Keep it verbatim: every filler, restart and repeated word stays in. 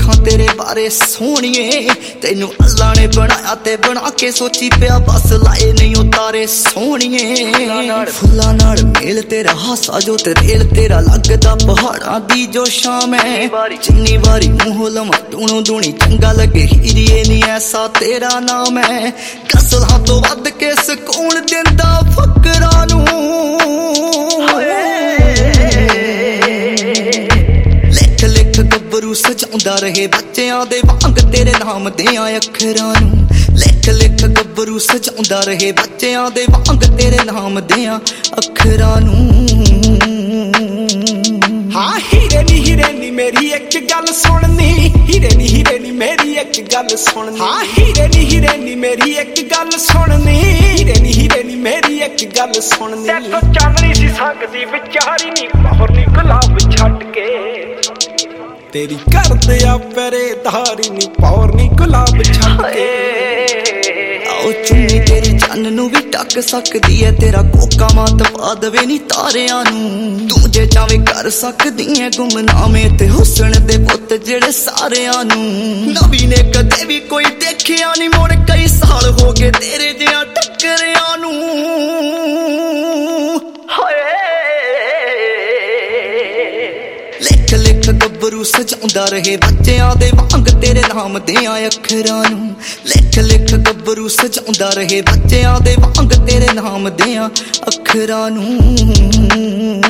लिखां तेरे बारे सोहणिए, तेनू अल्लाह ने बनाया ते बना के सोची पिया बस लाए नहीं उतारे सोहणिए। फुल्लां नाल मेल तेरा हासा जो ते रेल तेरा लगदा पहाड़ां दी जो शाम है। जिन्नी वारी मूंह लवां दूणों दूणी चंगा लगे हीरिए नी ऐसा तेरा नाम है। कसलां तो वध के सकून दिंदा फकरां नूं, लिख लिख गब्बरू सजाउंदा रहे बच्चियां दे वांग तेरे नाम दियां अखरां नूं। लिख लिख गब्बरू सजाउंदा रहे बच्चियां दे वांग तेरे नाम दियां अखरां नूं। हाँ हीरे नी हीरे नी मेरी एक गल सुननी, हीरे नी हीरे नी मेरी एक गल सुननी। हाँ हीरे नी हीरे नी मेरी एक गल सुननी, हीरे नी हीरे नी मेरी एक गल सुननी। तेरे चांदनी सी सकदी विचारी नी मोहर नी गुलाब छट के, तेरी कर दिया पहरेदारी नी पौर नी गुलाब छट के। आओ चुन्नी तेरी चन्न नू भी टक सकदी है, तेरा कोका मात पा दवे नी तारियां नू। तू जे चावे कर सकदी है गुमनामे ते हुस्न दे पुत जेड़े सारियां नू। नबी ने कदे भी कोई देखिया नी मुड़ कई साल हो गए तेरे जिहा टक्करियां नू। लिख लिख गब्बरू सजाउंदा रहे बच्चियां दे वांग तेरे नाम दियां अखरां नूं। लिख लिख गब्बरू सजाउंदा रहे बच्चियां दे वांग तेरे नाम दियां अखरां नूं।